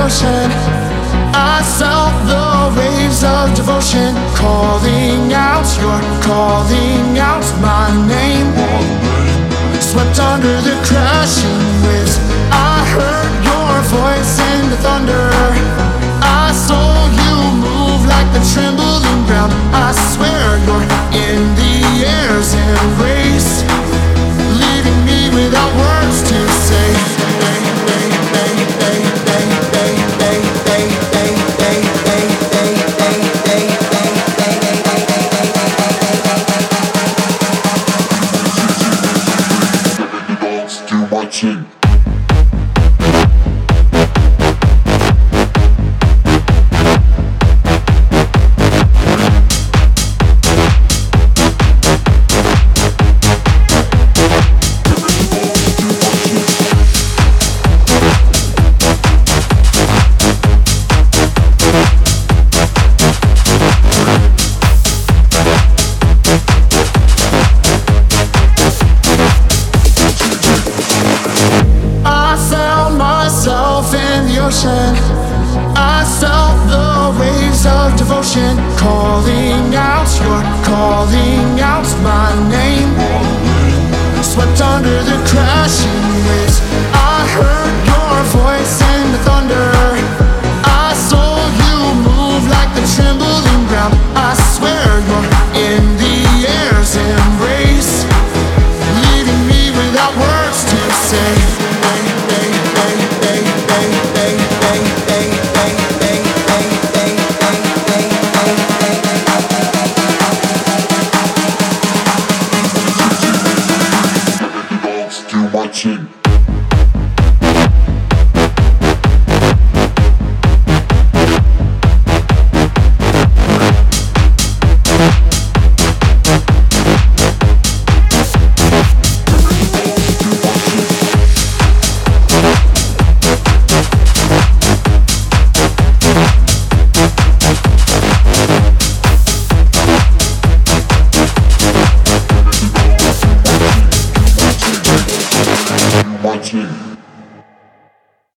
ocean. I felt the waves of devotion calling out, you're calling out my name. Swept under the crashing waves, I heard your voice in the thunder. I saw you move like the trembling ground. I swear you're in the air's embrace, leaving me without words to say. I felt the waves of devotion calling out, you're calling out my name. Swept under the crash